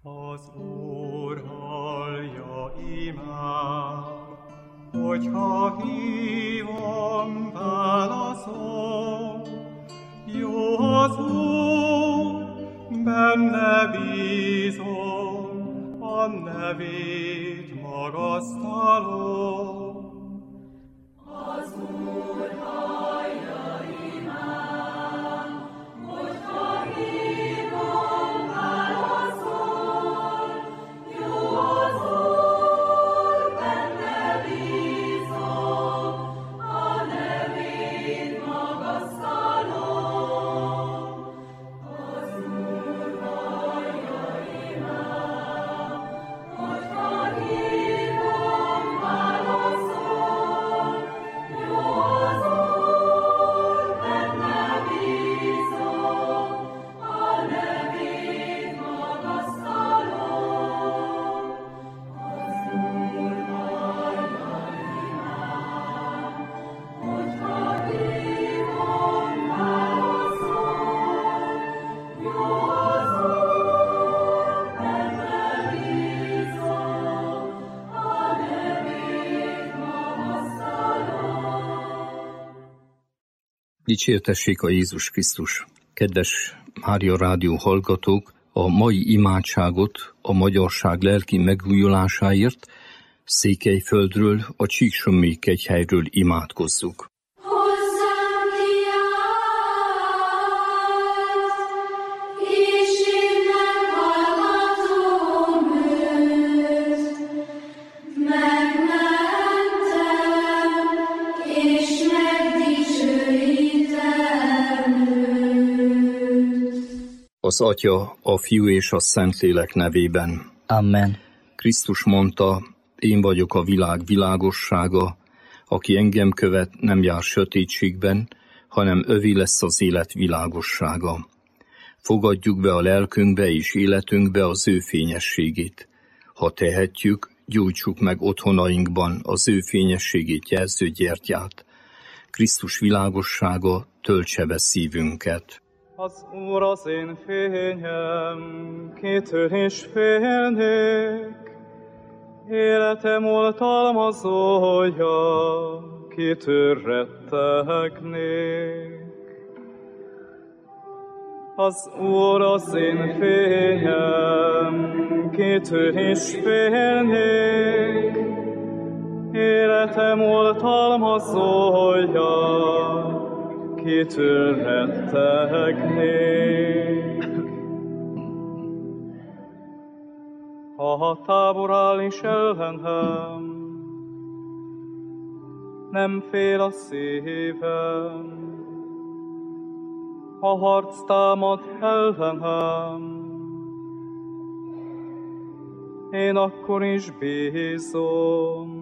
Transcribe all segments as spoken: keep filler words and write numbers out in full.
Az Úr hallja imám, hogyha hívom, válaszol. Jó az Úr, benne bízom, a nevét magasztalom. Az Úr hallja imám, hogyha hívom, válaszol. Jó az Úr, benne bízom, a nevét magasztalom. Az Úr hallja imám, hogyha hívom, válaszol. Jó az Úr, benne bízom, a nevét magasztalom. Az Úr hallja imám, hogyha hívom, válaszol. Jó az Úr, benne bízom, a nevét magasztalom. Dicsértessék a Jézus Krisztus! Kedves Mária Rádió hallgatók, a mai imádságot a magyarság lelki megújulásáért Székelyföldről, a Csíksomlyai kegyhelyről imádkozzuk. Hozzám kiállt, és én meghallgatom őt. Megmentem, és megdicsőítem őt. Az Atya, a Fiú és a Szentlélek nevében. Amen. Krisztus mondta, én vagyok a világ világossága, aki engem követ, nem jár sötétségben, hanem övé lesz az élet világossága. Fogadjuk be a lelkünkbe és életünkbe az ő fényességét. Ha tehetjük, gyújtsuk meg otthonainkban az ő fényességét jelző gyertyát. Krisztus világossága töltse be szívünket. Az Úr az én fényem, kitől is félnék. Életem oltalmazója, kitől rettegnék. Az Úr az én fényem, kitől is félnék. Életem oltalmazója, kitől rettegnék. Ha a tábor áll is ellenem, nem fél a szívem. Ha harc támad ellenem, én akkor is bízom.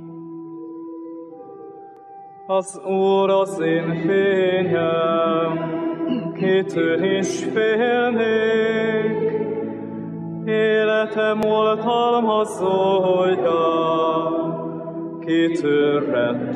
Az Úr az én fényem, kitől is félnék. Életem oltalmazója, kitől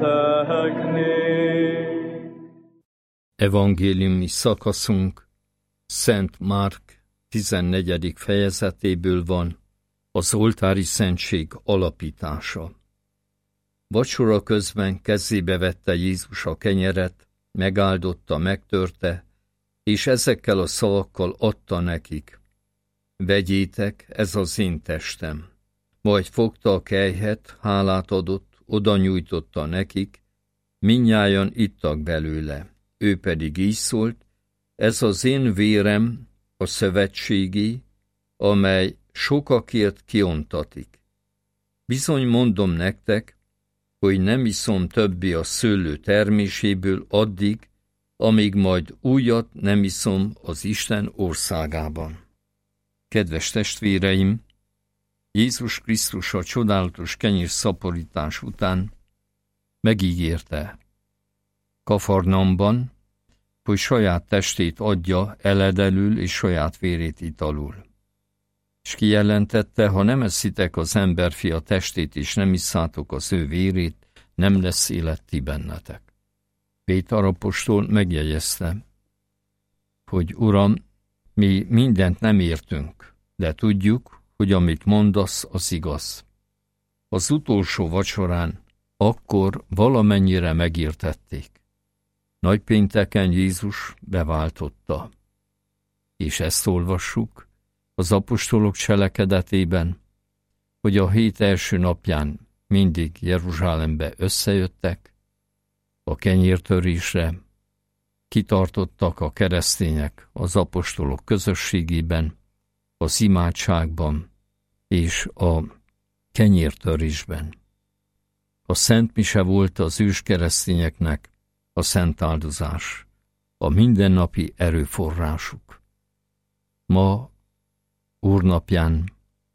rettegnék. Evangéliumi szakaszunk Szent Márk tizennegyedik fejezetéből van, az oltári szentség alapítása. Vacsora közben kezébe vette Jézus a kenyeret, megáldotta, megtörte, és ezekkel a szavakkal adta nekik. Vegyétek, ez az én testem. Majd fogta a kelyhet, hálát adott, oda nyújtotta nekik, mindnyájan ittak belőle. Ő pedig így szólt, ez az én vérem, a szövetségi, amely sokakért kiontatik. Bizony mondom nektek, hogy nem iszom többé a szőlő terméséből addig, amíg majd újat nem iszom az Isten országában. Kedves testvéreim, Jézus Krisztus a csodálatos kenyérszaporítás után megígérte Kafarnaumban, hogy saját testét adja eledelül és saját vérét italul. És kijelentette, ha nem eszitek az emberfia testét és nem isszátok az ő vérét, nem lesz élet ti bennetek. Péter apostol megjegyezte, hogy Uram, mi mindent nem értünk, de tudjuk, hogy amit mondasz, az igaz. Az utolsó vacsorán akkor valamennyire megértették. Nagypénteken Jézus beváltotta. És ezt olvassuk az apostolok cselekedetében, hogy a hét első napján mindig Jeruzsálembe összejöttek, a kenyértörésre, kitartottak a keresztények az apostolok közösségében, az imádságban és a kenyértörésben. A Szent Mise volt az őskeresztényeknek a szent áldozás, a mindennapi erőforrásuk. Ma, Úrnapján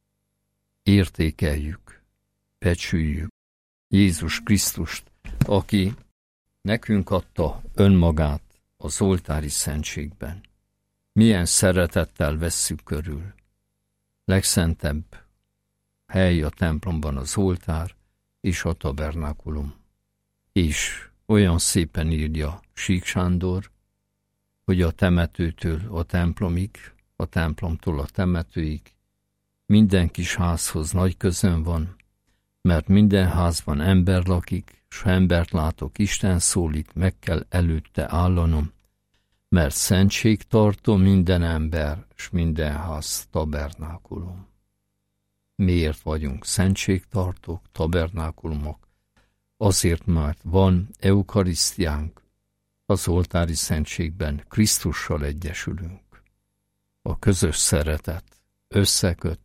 értékeljük, becsüljük Jézus Krisztust, aki nekünk adta önmagát az oltári szentségben. Milyen szeretettel vesszük körül. Legszentebb hely a templomban az oltár és a tabernákulum. És olyan szépen írja Sík Sándor, hogy a temetőtől a templomig, a templomtól a temetőig minden kis házhoz nagy közön van, mert minden házban ember lakik, s ha embert látok, Isten szólít, meg kell előtte állanom, mert szentségtartó minden ember, s minden ház tabernákulum. Miért vagyunk szentségtartók, tabernákulumok? Azért, mert van eukarisztiánk, az oltári szentségben Krisztussal egyesülünk. A közös szeretet összeköt,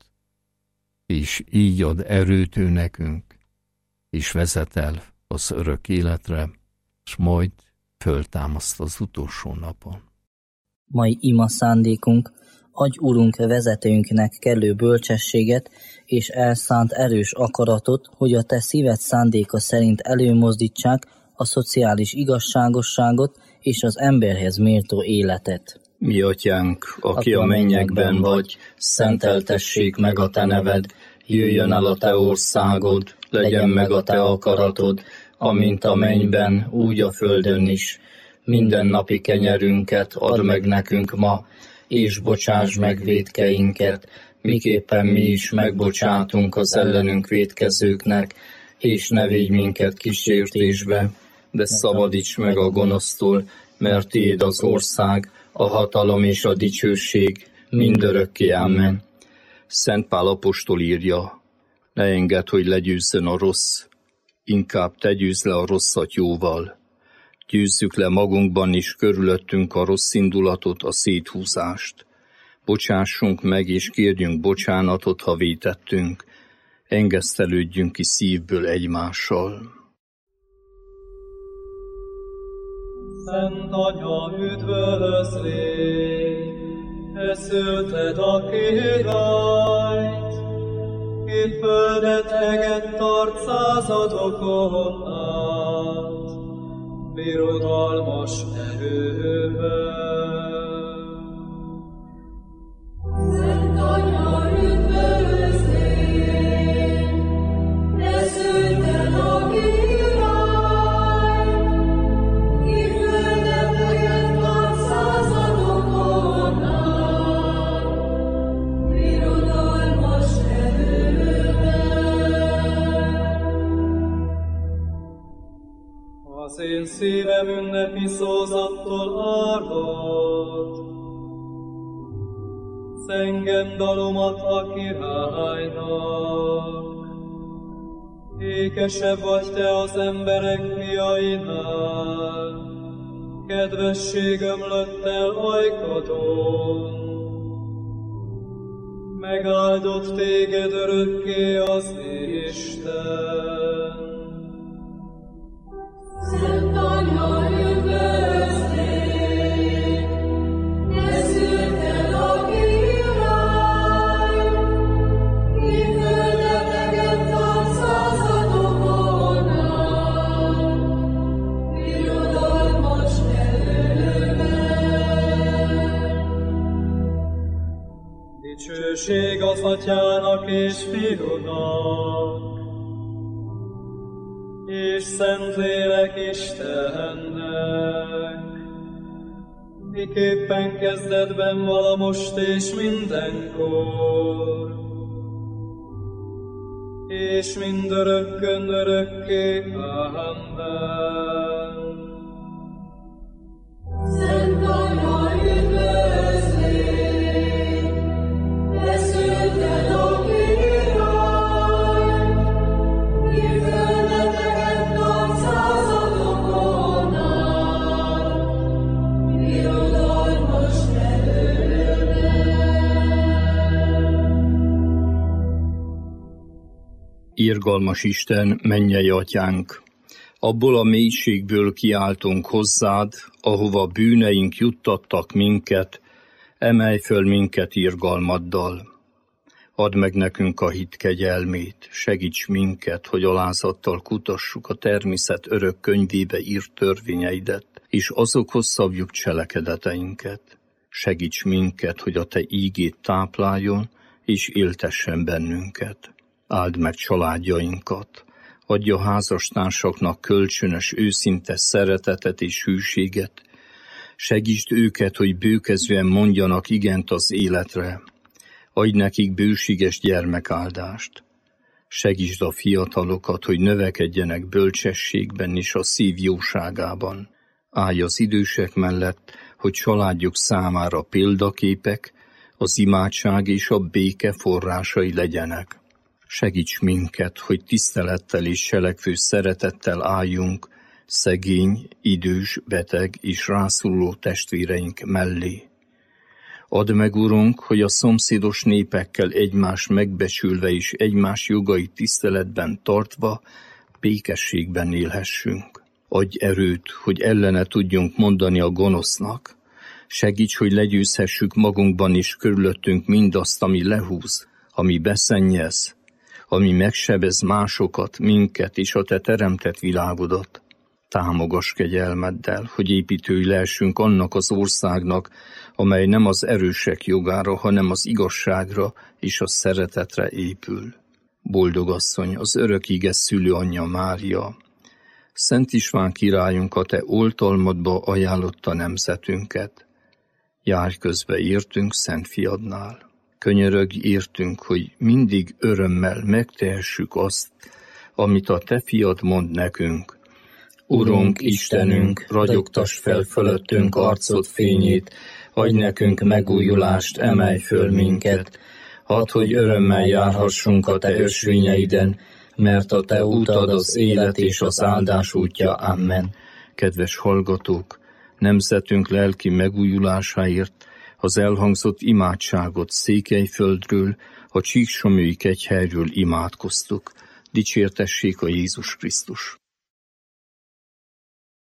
és így ad erőt ő nekünk, és vezet el az örök életre, s majd föltámaszt az utolsó napon. Mai ima szándékunk, adj Urunk vezetőnknek kellő bölcsességet és elszánt erős akaratot, hogy a te szíved szándéka szerint előmozdítsák a szociális igazságosságot és az emberhez méltó életet. Mi atyánk, aki a mennyekben vagy, szenteltessék meg a te neved, jöjjön el a te országod, legyen meg a te akaratod, amint a mennyben, úgy a földön is. Mindennapi kenyerünket add meg nekünk ma, és bocsáss meg vétkeinket, miképpen mi is megbocsátunk az ellenünk vétkezőknek, és ne vigy minket kísértésbe, de szabadíts meg a gonosztól, mert tiéd az ország, a hatalom és a dicsőség mindörökké. Amen. Szent Pál apostol írja, ne engedd, hogy legyőzzön a rossz, inkább te győzz le a rosszat jóval. Győzzük le magunkban is körülöttünk a rossz indulatot, a széthúzást. Bocsássunk meg és kérjünk bocsánatot, ha vétettünk. Engesztelődjünk ki szívből egymással. Szent Anya, üdvözlégy, te szülted a királyt, ki földet eget tart századokon át, birodalmas erővel. Szent Anya, üdvözlégy, te szülted a királyt, ki földet eget tart századokon át, birodalmas erővel. Az én szívem ünnepi szózattól árvad, zengem dalomat a királynak. Ékesebb vagy te az emberek fiainál, kedvesség ömlött el ajkadon. Megáldott téged örökké az Isten. Szent Anya, üdvözlégy, te szülted a királyt, ki földet eget tart századokon át, birodalmas erővel. Dicsőség az Atyának és Fiúnak, és Szentlélek Istennek, miképpen kezdetben vala most és mindenkor, és mindörökkön örökké. Amen. Szent Anya, üdvözlégy, te szülted a királyt, ki földeteket napszázadokon át, birodalmas erőddel. Irgalmas Isten, mennyei atyánk, abból a mélységből kiáltunk hozzád, ahova bűneink juttattak minket, emelj föl minket irgalmaddal. Add meg nekünk a hit kegyelmét, segíts minket, hogy alázattal kutassuk a természet örök könyvébe írt törvényeidet, és azokhoz szabjuk cselekedeteinket. Segíts minket, hogy a te ígét tápláljon, és éltessen bennünket. Áld meg családjainkat, adj a házastársaknak kölcsönös, őszinte szeretetet és hűséget. Segítsd őket, hogy bőkezően mondjanak igent az életre. Adj nekik bőséges gyermekáldást. Segítsd a fiatalokat, hogy növekedjenek bölcsességben és a szív jóságában. Állj az idősek mellett, hogy családjuk számára példaképek, az imádság és a béke forrásai legyenek. Segíts minket, hogy tisztelettel és selekvő szeretettel álljunk szegény, idős, beteg és rászoruló testvéreink mellé. Add meg, Urunk, hogy a szomszédos népekkel egymást megbecsülve és egymás jogait tiszteletben tartva békességben élhessünk. Adj erőt, hogy ellene tudjunk mondani a gonosznak. Segíts, hogy legyőzhessük magunkban és körülöttünk mindazt, ami lehúz, ami beszennyez, ami megsebez másokat, minket és a te teremtett világodat. Támogass kegyelmeddel, hogy építői lehessünk annak az országnak, amely nem az erősek jogára, hanem az igazságra és a szeretetre épül. Boldog asszony, az örök ige szülőanyja Mária, Szent István királyunk, a te oltalmadba ajánlotta nemzetünket. Járj közbe értünk Szent Fiadnál. Könyörögj értünk, hogy mindig örömmel megtehessük azt, amit a te fiad mond nekünk. Urunk, Istenünk, ragyogtass fel fölöttünk arcod fényét, adj nekünk megújulást, emelj föl minket. Hadd, hogy örömmel járhassunk a te ösvényeiden, mert a te útad az élet és az áldás útja. Amen. Kedves hallgatók, nemzetünk lelki megújulásáért az elhangzott imádságot Székelyföldről, a Csíksomlyói kegyhelyről imádkoztuk. Dicsértessék a Jézus Krisztus!